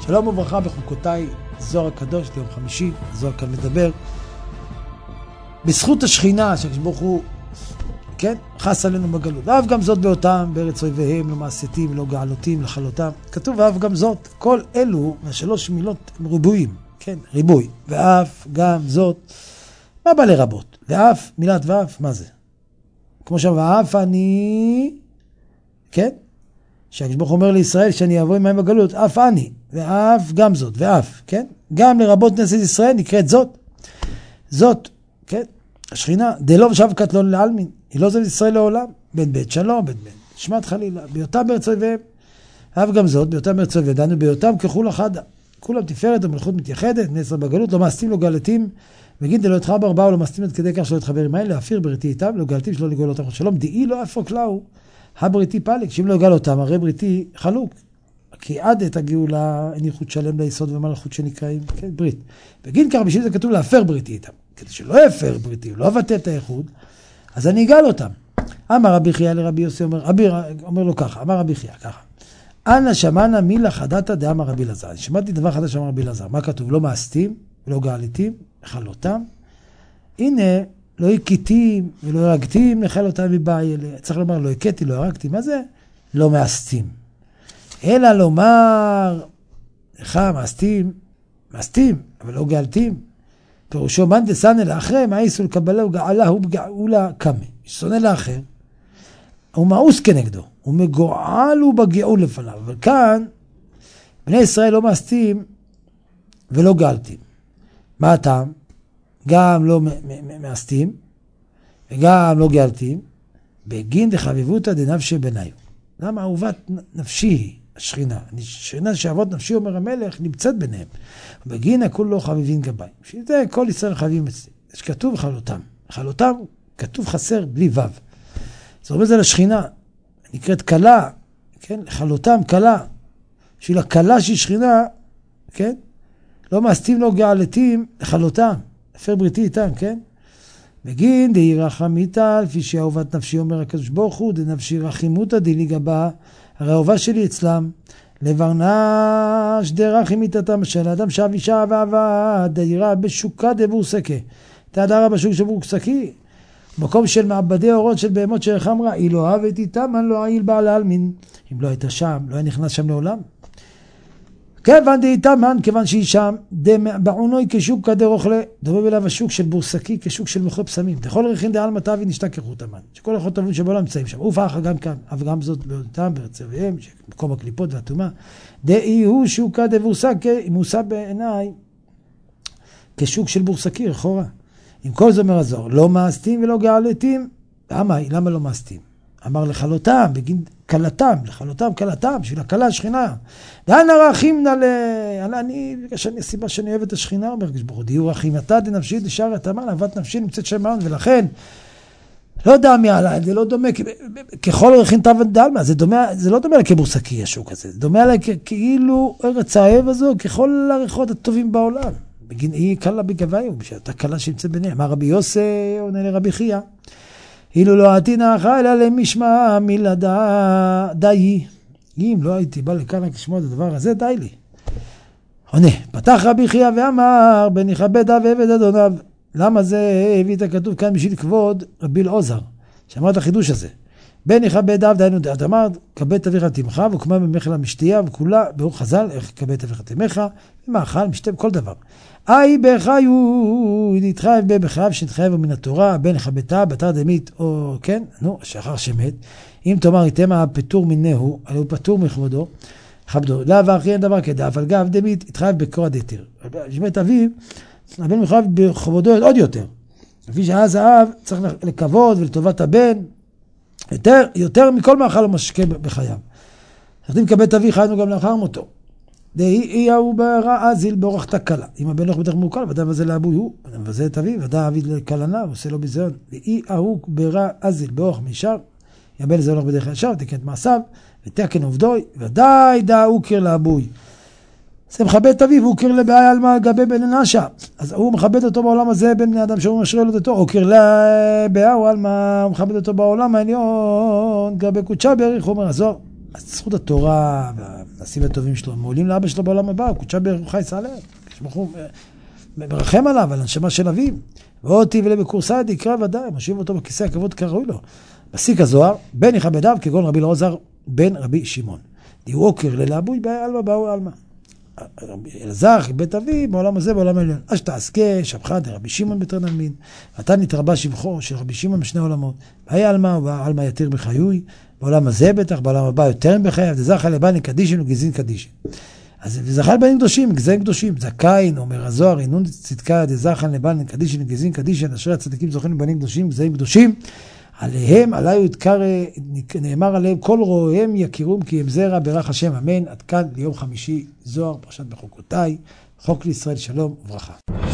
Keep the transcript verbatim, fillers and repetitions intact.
שלום וברכה בחוקותיי, זוהר הקדוש ליום חמישי, זוהר כאן מדבר. בזכות השכינה שהקדוש ברוך הוא, כן, חס עלינו בגלות. ואף גם זאת באותם, בארץ אויביהם, לא מעשתים, לא געלותים, לחלותם. כתוב ואף גם זאת, כל אלו, מהשלוש מילות הם ריבועים, כן, ריבוי. ואף גם זאת, מה בא לרבות? ואף, מילת ואף, מה זה? כמו שם, ואף אני, כן? שהקדוש ברוך הוא אומר לישראל שאני אבוא עמהם בגלות, אף אני, ואף גם זאת, ואף, כן? גם לרבות כנסת ישראל נקראת זאת. זאת, כן? השכינה, דלא ושב קטלון לעלמין, היא לא עוזבת ישראל לעולם, בן בית שלום, בן בן שמעת חלילה, בהיותם בארץ אויביהם, אף גם זאת, בהיותם בארץ אויביהם, דנו בהיותם ככול חדה, כולם תפארת ומלכות מתייחדת, בני ישראל בגלות, לא מעשתים, לא גלתים, וגיד דלא יתחבר באו, לא מעשתים עד כדי כך שלא יתחבר עם האלה, להפיר בריתי איתם, לא גלתים שלא לגאול אותם שלום, דאי לא אפוק לאו, הבריתי פלג, שאם לא יגאל אותם, הרי בריתי חלוק, כי עד את הגאולה אין ייחוד שלם ליסוד ומלכות שנקראים, כן, ברית. בגין כך בשביל זה כתוב להפר בריתי איתם, כדי שלא יפר בריתי, לא אבטל את הייחוד, אז אני אגאל אותם. אמר רבי חייא לרבי יוסי, אומר, רבי, אומר לו ככה, אמר רבי חייא ככה, אנא שמענה מילה חדתא דאמר רבי אלעזר. שמעתי דבר חדש שאמר רבי אלעזר. מה כתוב? לא מעשתים ולא גאליתים, לכלותם. הנה, לא הכיתים ולא הרגתים, לכלותם מבעי אלה. צריך לומר, לא הכיתי, לא הרגתי. מה זה? לא מעשתים. אלא לומר, לך מעשתים, מעשתים, אבל לא גאלתים. פירושו מן דסנא לאחרי, מאיסו לקבלה וגעלה הוא בגאולה קמא. שונא לאחר, הוא מאוס כנגדו, הוא מגועל ובגאול לפניו. אבל כאן, בני ישראל לא מעשתים ולא גאלתים. מה הטעם? גם לא מעשתים וגם לא גאלתים, בגין דחביבותא דנפשי בניו. למה אהובת נפשי היא השכינה? השכינה שאהבות נפשי אומר המלך נמצאת ביניהם. בגין הכול לא חביבין גבי. בשביל זה כל ישראל חביבים אצלי. יש כתוב חלותם. חלותם כתוב חסר בלי וו. זאת אומרת זה לשכינה. נקראת קלה, כן? חלותם קלה. בשביל הקלה שהיא שכינה, כן? לא מעשתים לא גאלתים לחלותם. אפר בריתי איתם, כן? בגין די רחמיתה, לפי שאהובת נפשי אומר הקדוש ברוך הוא, די נפשי רחימותא דילי גבה, הרי האהובה שלי אצלם, לברנש די רחימיתתם של האדם שאב אישה ואהבה, דירה בשוקה דבורסקה, תהדרה בשוק של בורסקי, מקום של מעבדי אורות של בהמות של חמרה, היא לא אהבת איתם, אני לא אעיל בעל העלמין, אם לא הייתה שם, לא היה נכנס שם לעולם. כיוון דאיתמן, כיוון שהיא שם, בעונוי כשוק כדרוכלה, דומה אליו השוק של בורסקי כשוק של מחול פסמים. דכל רכין דעלמא תאווי נשתכח אותם, שכל הלכות טובים שבעולם נמצאים שם. ופחה גם כאן, אבל גם זאת באותם, בארץ אויביהם, מקום הקליפות והטומאה. דאי הוא שוקה דבורסקי, מוסע בעיניי כשוק של בורסקי, לכאורה. עם כל זה מרזור, לא מעשתים ולא גאלתים. למה? למה לא מעשתים? אמר לכלותם, בגין קלתם, לכלותם, קלתם, בשביל הקלה השכינה. דאנה רחים נעלה, אני, בגלל הסיבה שאני אוהב את השכינה, אומר גשבור, דיור רחימתה דנפשית לשאר התאמן, אהבת נפשי נמצאת שם מעון, ולכן, לא יודע מי עלה, זה לא דומה, ככל רחים תאוות דלמה, זה דומה, זה לא דומה לכבורסקי השוק הזה, זה דומה כאילו ארץ האהב הזו, ככל הריחות הטובים בעולם. בגין, היא קלה בגביו, בשביל הקלה שנמצאת ביניהם. מה רבי יוסי עונה לרבי חייא? אילו לא עתינה אחר אלא למשמע מלדה די. אם לא הייתי בא לכאן רק לשמוע את הדבר הזה, די לי. עונה, פתח רבי חייא ואמר, בן יכבד אב עבד אדוניו. למה זה הביא את הכתוב כאן בשביל כבוד רבי אלעזר, שאמר את החידוש הזה. בן יכבד אב, דהיינו, את אמרת, כבד אביך תמך, וכמה ממך למשתייה, וכולה, ברוך חז"ל, איך כבד אביך תמך, ומאכל, משתה, כל דבר. אי בחיו, נתחייב בה בחייו שנתחייב מן התורה, בן יכבדה, בתר דמית, או כן, נו, שאחר שמת, אם תאמר איתם הפטור מינהו, הרי הוא פטור מכבודו, כבדו, לא ואחרי אין דבר כדאף, על גב דמית, התחייב בקורא דתיר. שמת אביו, הבן מחייב בכבודו עוד יותר. לפי שאז האב צריך לכבוד ולטובת הבן, יותר, יותר מכל מאכל ומשקה בחייו. אנחנו מקבל אביך, היינו גם לאחר מותו. דהי הוא ברע אזיל באורח תקלה. אם הבן הולך בדרך מעוקל, ודאי מבזה לאבוי הוא, מבזה את אביו, ודאי אביו לקלנה, ועושה לו ביזיון. דהי הוא ברע אזיל באורח מישר, יבל לזה הולך בדרך הישר, ותקן את מעשיו, ותקן עובדוי, ודאי דא אוקר לאבוי. זה מכבד את אביו, הוא אוקר לבעיה על מה גבי בן נשה. אז הוא מכבד אותו בעולם הזה, בין בני אדם שהוא משרה לו אותו, אוקר לבעיה על מה הוא מכבד אותו בעולם העליון, גבי קודשה בעריך, הוא אומר, הזוהר. אז זכות התורה והנעשים הטובים שלו, מעולים לאבא שלו בעולם הבא, הוא קודשה ברוך יצא עליהם, כשבחור מרחם עליו, על הנשמה של אביו, ואותי ולבקורסא דיקרא ודאי, מושיב אותו בכיסא הכבוד כראוי לו. פסיק הזוהר, בן יכבדיו כגון רבי אלעזר בן רבי שמעון. דיו עוקר ללאבוי באי עלמא באו עלמא. אלעזר בית אבי בעולם הזה בעולם העליון. אשתעסקה שבחה דרבי שמעון בתרן עלמין, ואתה נתרבה שבחו של רבי שמעון בשני עולמות. באי עלמא ובעלמא יתיר בחיוי, בעולם הזה בטח, בעולם הבא יותר בחייו, דזכה לבני קדישין וגזין קדישין. אז זכה לבנים קדושים, גזעים קדושים, זכאין, אומר הזוהר, אינון צדקה דזכה לבני קדישין וגזין קדישין, אשר הצדיקים זוכים לבנים קדושים, גזעים קדושים. עליהם, עליו ידקר, נאמר עליהם, כל רואיהם יכירום כי הם זרע ברך השם, אמן. עד כאן ליום חמישי, זוהר, פרשת בחוקותיי, חוק לישראל, שלום וברכה.